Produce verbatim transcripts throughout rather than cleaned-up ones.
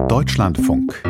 Deutschlandfunk.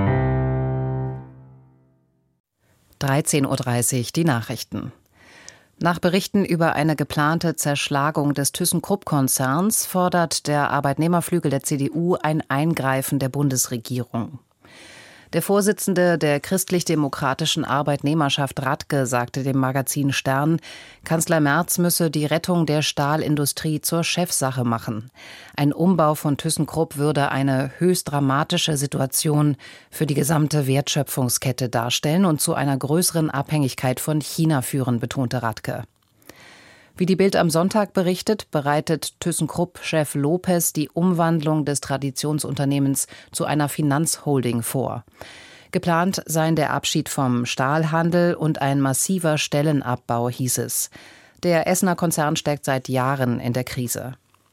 dreizehn Uhr dreißig, die Nachrichten. Nach Berichten über eine geplante Zerschlagung des ThyssenKrupp-Konzerns fordert der Arbeitnehmerflügel der C D U ein Eingreifen der Bundesregierung. Der Vorsitzende der christlich-demokratischen Arbeitnehmerschaft Radke sagte dem Magazin Stern, Kanzler Merz müsse die Rettung der Stahlindustrie zur Chefsache machen. Ein Umbau von ThyssenKrupp würde eine höchst dramatische Situation für die gesamte Wertschöpfungskette darstellen und zu einer größeren Abhängigkeit von China führen, betonte Radke. Wie die Bild am Sonntag berichtet, bereitet ThyssenKrupp-Chef Lopez die Umwandlung des Traditionsunternehmens zu einer Finanzholding vor. Geplant seien der Abschied vom Stahlhandel und ein massiver Stellenabbau, hieß es. Der Essener Konzern steckt seit Jahren in der Krise.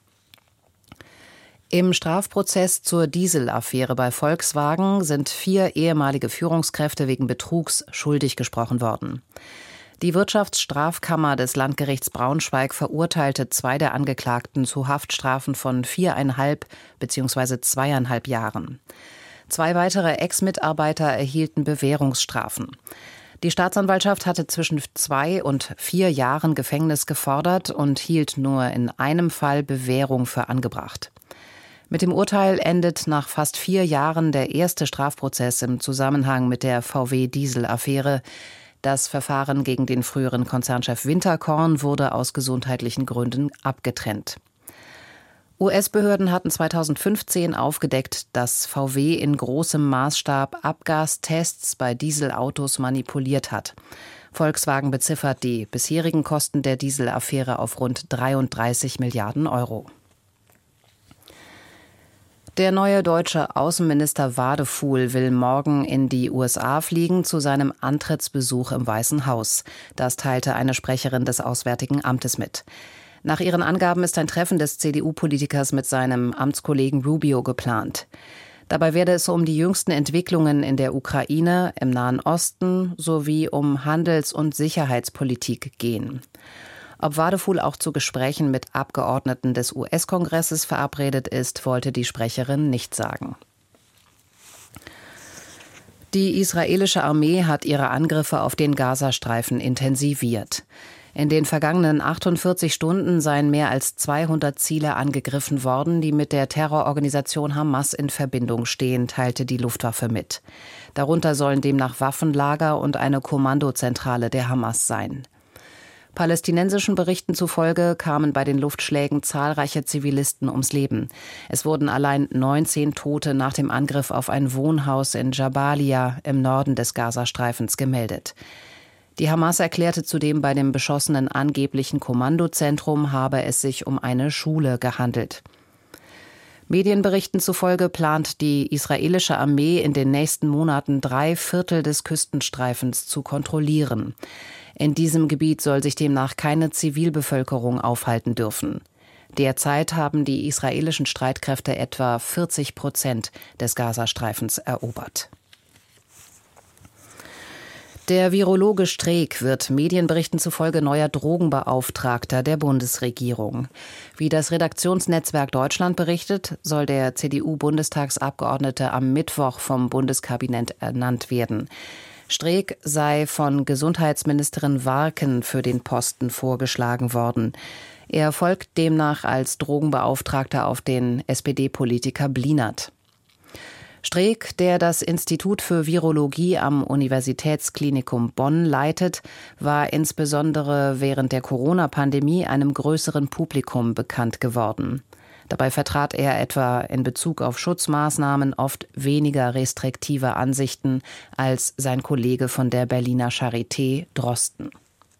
Im Strafprozess zur Dieselaffäre bei Volkswagen sind vier ehemalige Führungskräfte wegen Betrugs schuldig gesprochen worden. Die Wirtschaftsstrafkammer des Landgerichts Braunschweig verurteilte zwei der Angeklagten zu Haftstrafen von viereinhalb bzw. zweieinhalb Jahren. Zwei weitere Ex-Mitarbeiter erhielten Bewährungsstrafen. Die Staatsanwaltschaft hatte zwischen zwei und vier Jahren Gefängnis gefordert und hielt nur in einem Fall Bewährung für angebracht. Mit dem Urteil endet nach fast vier Jahren der erste Strafprozess im Zusammenhang mit der V W-Diesel-Affäre. Das Verfahren gegen den früheren Konzernchef Winterkorn wurde aus gesundheitlichen Gründen abgetrennt. U S-Behörden hatten zweitausendfünfzehn aufgedeckt, dass V W in großem Maßstab Abgastests bei Dieselautos manipuliert hat. Volkswagen beziffert die bisherigen Kosten der Dieselaffäre auf rund dreiunddreißig Milliarden Euro. Der neue deutsche Außenminister Wadefuhl will morgen in die U S A fliegen zu seinem Antrittsbesuch im Weißen Haus. Das teilte eine Sprecherin des Auswärtigen Amtes mit. Nach ihren Angaben ist ein Treffen des C D U-Politikers mit seinem Amtskollegen Rubio geplant. Dabei werde es um die jüngsten Entwicklungen in der Ukraine, im Nahen Osten sowie um Handels- und Sicherheitspolitik gehen. Ob Wadefuhl auch zu Gesprächen mit Abgeordneten des U S-Kongresses verabredet ist, wollte die Sprecherin nicht sagen. Die israelische Armee hat ihre Angriffe auf den Gazastreifen intensiviert. In den vergangenen achtundvierzig Stunden seien mehr als zweihundert Ziele angegriffen worden, die mit der Terrororganisation Hamas in Verbindung stehen, teilte die Luftwaffe mit. Darunter sollen demnach Waffenlager und eine Kommandozentrale der Hamas sein. Palästinensischen Berichten zufolge kamen bei den Luftschlägen zahlreiche Zivilisten ums Leben. Es wurden allein neunzehn Tote nach dem Angriff auf ein Wohnhaus in Jabalia im Norden des Gazastreifens gemeldet. Die Hamas erklärte zudem, bei dem beschossenen angeblichen Kommandozentrum habe es sich um eine Schule gehandelt. Medienberichten zufolge plant die israelische Armee in den nächsten Monaten drei Viertel des Küstenstreifens zu kontrollieren. In diesem Gebiet soll sich demnach keine Zivilbevölkerung aufhalten dürfen. Derzeit haben die israelischen Streitkräfte etwa vierzig Prozent des Gazastreifens erobert. Der Virologe Streeck wird Medienberichten zufolge neuer Drogenbeauftragter der Bundesregierung. Wie das Redaktionsnetzwerk Deutschland berichtet, soll der C D U-Bundestagsabgeordnete am Mittwoch vom Bundeskabinett ernannt werden. Streeck sei von Gesundheitsministerin Warken für den Posten vorgeschlagen worden. Er folgt demnach als Drogenbeauftragter auf den S P D-Politiker Blinert. Streeck, der das Institut für Virologie am Universitätsklinikum Bonn leitet, war insbesondere während der Corona-Pandemie einem größeren Publikum bekannt geworden. Dabei vertrat er etwa in Bezug auf Schutzmaßnahmen oft weniger restriktive Ansichten als sein Kollege von der Berliner Charité Drosten.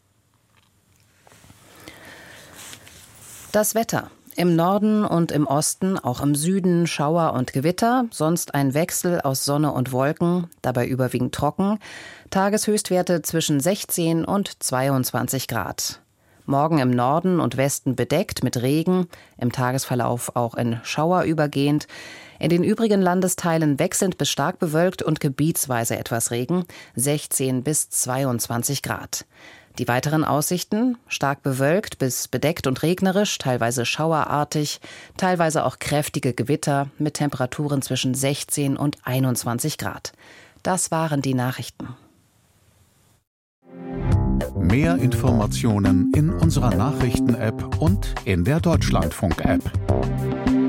Das Wetter. Im Norden und im Osten, auch im Süden Schauer und Gewitter, sonst ein Wechsel aus Sonne und Wolken, dabei überwiegend trocken. Tageshöchstwerte zwischen sechzehn und zweiundzwanzig Grad. Morgen im Norden und Westen bedeckt mit Regen, im Tagesverlauf auch in Schauer übergehend. In den übrigen Landesteilen wechselnd bis stark bewölkt und gebietsweise etwas Regen, sechzehn bis zweiundzwanzig Grad. Die weiteren Aussichten: stark bewölkt bis bedeckt und regnerisch, teilweise schauerartig, teilweise auch kräftige Gewitter mit Temperaturen zwischen sechzehn und einundzwanzig Grad. Das waren die Nachrichten. Mehr Informationen in unserer Nachrichten-App und in der Deutschlandfunk-App.